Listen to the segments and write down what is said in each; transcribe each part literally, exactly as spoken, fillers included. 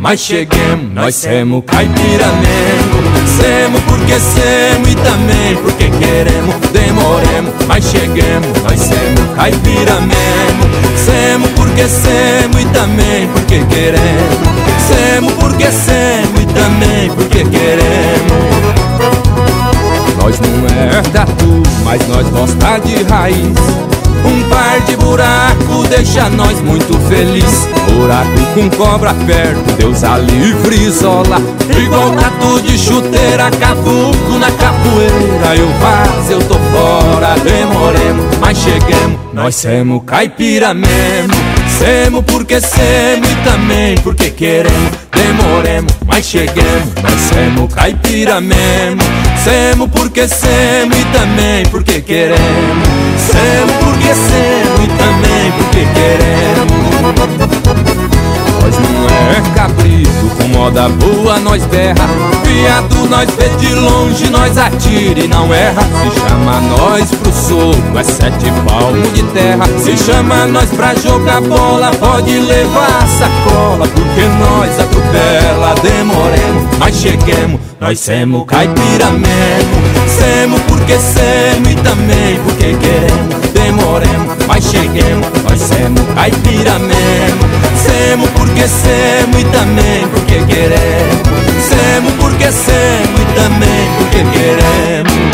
mas cheguemos, nós semos caipira mesmo. Semos porque semos e também porque queremos. Demoremos, mas cheguemos, nós semos caipira mesmo. Semos porque semos e também porque queremos. Semos porque semos e também porque queremos. Nós não é tatu, mas nós gosta de raiz. Um par de buraco deixa nós muito feliz. Buraco com cobra perto, Deus a livre isola. Igual tatu de chuteira, cavuco na capoeira. Eu vazo, eu tô fora, demoremos, mas cheguemos. Nós semos caipira mesmo. Semos porque semos e também porque queremos. Demoremos, mas cheguemos. Nós semos caipira mesmo. Semos porque semos e também porque queremos. Semos porque semos e também porque queremos. Nós não é cabrito, com moda boa nós berra. Viado nós vê de longe, nós atira e não erra. Se chama nós pro soco, é sete palmos de terra. Se chama nós pra jogar bola, pode levar a sacola, porque nós atropela. Demoremos, mas cheguemos. Nós semos caipira mesmo. Semos porque semos e também porque queremos. Demoremos, mas cheguemos. Nós semos caipira mesmo. Semos porque semos e também porque queremos. Semos porque semos e também porque queremos.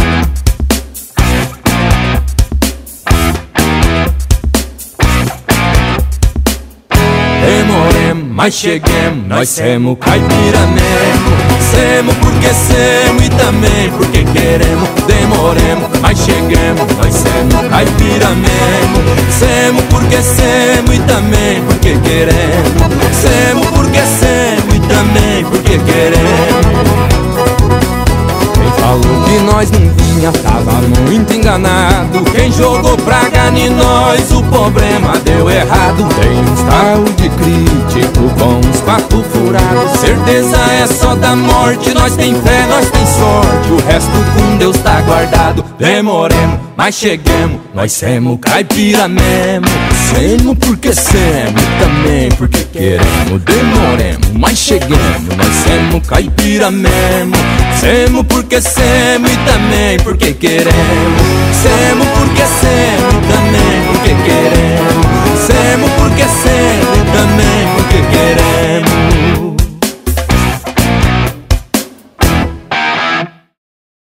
Demoremos, mas cheguemos, nós semos caipira mesmo. Semos porque semos e também porque queremos. Demoremos, mas cheguemos, nós semos caipira mesmo. Semos porque semos e também porque queremos. Semos porque semos e também porque queremos. Quem falou que nós não vinha tava muito enganado. Quem jogou praga em nós, o problema deu errado. Tem uns tal de crítico com uns papo furado. Certeza é só da morte, nós tem fé, nós tem sorte. O resto com Deus tá guardado. Demoremos, mas cheguemos. Nós semos caipira mesmo. Semos porque semos e também porque queremos. Demoremos, mas cheguemos. Nós semos caipira mesmo. Semos porque semos e também porque queremos. Semos porque semos e também porque queremos. Semos porque semos e também porque queremos.